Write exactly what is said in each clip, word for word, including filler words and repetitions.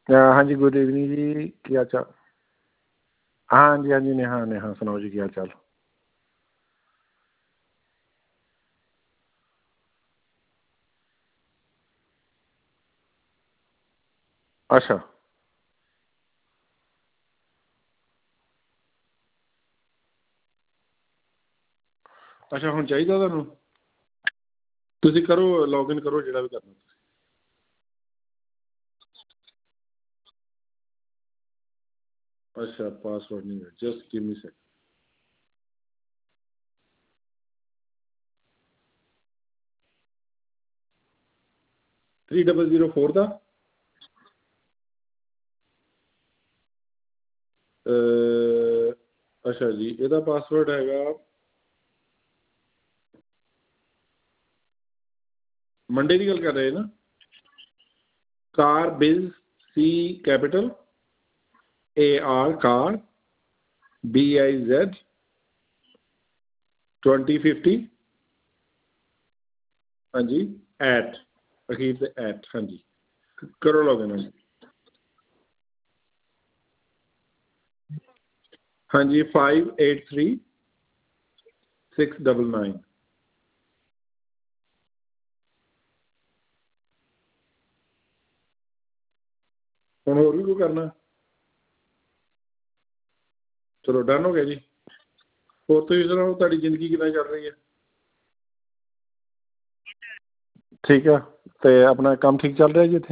हाँ जी good evening जी, की हाल चाल? हाँ जी हाँ जी, नेहा नेहा सुनाओ जी, की हाल चाल? अच्छा अच्छा, ਹੁਣ ਚਾਹੀਦਾ ਤੁਹਾਨੂੰ? ਤੁਸੀਂ ਕਰੋ ਲੌਗਇਨ ਕਰੋ ਜਿਹੜਾ ਵੀ ਕਰਨਾ ਤੁਸੀਂ। ਅੱਛਾ ਪਾਸਵਰਡ ਨਹੀਂ ਹੈ, just give me sec. Three double zero four ਦਾ ਅਹ, ਅੱਛਾ ਜੀ, ਇਹਦਾ ਪਾਸਵਰਡ ਹੈਗਾ ਮੰਡੇ ਦੀ ਗੱਲ ਕਰ ਰਹੇ ਨਾ? Car biz C capital A R car B I Z twenty fifty ਹਾਂਜੀ ਐਟ ਅਖੀਰ ਤੇ ਐਟ ਹਾਂਜੀ ਕਰੋ ਲੌਗਇਨ ਹਾਂਜੀ। ਹਾਂਜੀ five eight three six double nine. ਹੁਣ ਹੋਰ ਵੀ ਕੋਈ ਕਰਨਾ? ਚਲੋ ਡਨ ਹੋ ਗਿਆ ਜੀ। ਹੋਰ ਤੁਸੀਂ ਸੁਣਾਓ, ਤੁਹਾਡੀ ਜ਼ਿੰਦਗੀ ਕਿੱਦਾਂ ਚੱਲ ਰਹੀ ਹੈ? ਠੀਕ ਆ, ਅਤੇ ਆਪਣਾ ਕੰਮ ਠੀਕ ਚੱਲ ਰਿਹਾ ਜੀ ਇੱਥੇ?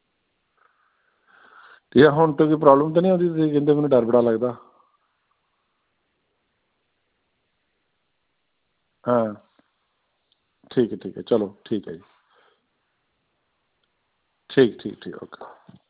ਠੀਕ ਆ, ਹੁਣ ਤਾਂ ਕੋਈ ਪ੍ਰੋਬਲਮ ਤਾਂ ਨਹੀਂ ਆਉਂਦੀ? ਤੁਸੀਂ ਕਹਿੰਦੇ ਮੈਨੂੰ ਡਰ ਬੜਾ ਲੱਗਦਾ। ਹਾਂ ਠੀਕ ਹੈ ਠੀਕ ਹੈ, ਚਲੋ ਠੀਕ ਹੈ ਜੀ। ਠੀਕ ਠੀਕ ਠੀਕ ਓਕੇ।